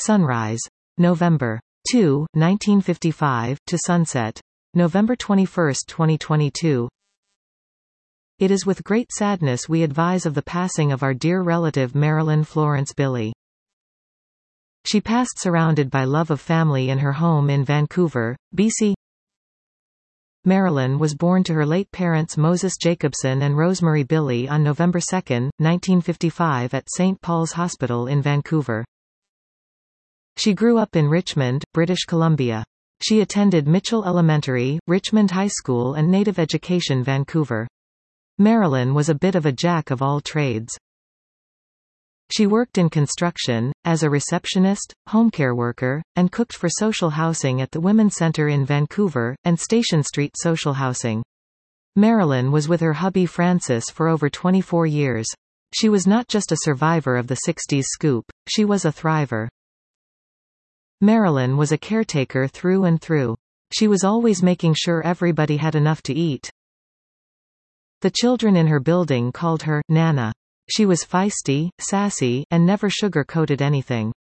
Sunrise. November 2, 1955, to sunset. November 21, 2022. It is with great sadness we advise of the passing of our dear relative Marilyn Florence Billy. She passed surrounded by love of family in her home in Vancouver, BC. Marilyn was born to her late parents Moses Jacobson and Rosemary Billy on November 2, 1955 at St. Paul's Hospital in Vancouver. She grew up in Richmond, British Columbia. She attended Mitchell Elementary, Richmond High School and Native Education Vancouver. Marilyn was a bit of a jack of all trades. She worked in construction, as a receptionist, home care worker, and cooked for social housing at the Women's Centre in Vancouver, and Station Street Social Housing. Marilyn was with her hubby Francis for over 24 years. She was not just a survivor of the 60s scoop, she was a thriver. Marilyn was a caretaker through and through. She was always making sure everybody had enough to eat. The children in her building called her Nana. She was feisty, sassy, and never sugar-coated anything.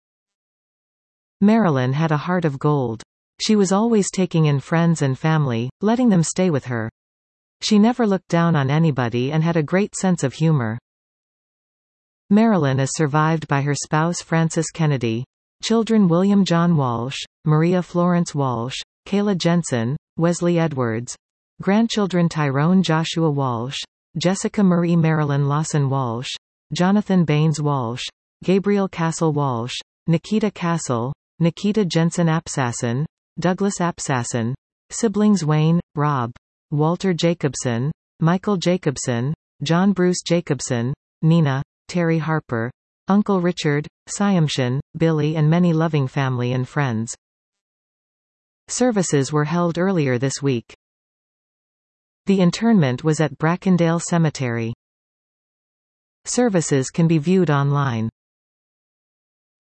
Marilyn had a heart of gold. She was always taking in friends and family, letting them stay with her. She never looked down on anybody and had a great sense of humor. Marilyn is survived by her spouse Frances Kennedy. Children William John Walsh, Maria Florence Walsh, Kayla Jensen, Wesley Edwards. Grandchildren Tyrone Joshua Walsh, Jessica Marie Marilyn Lawson Walsh, Jonathan Baines Walsh, Gabriel Castle Walsh, Nikita Castle, Nikita Jensen Apsasson, Douglas Apsasson. Siblings Wayne, Rob, Walter Jacobson, Michael Jacobson, John Bruce Jacobson, Nina, Terry Harper, Uncle Richard, Siamshan, Billy and many loving family and friends. Services were held earlier this week. The interment was at Brackendale Cemetery. Services can be viewed online.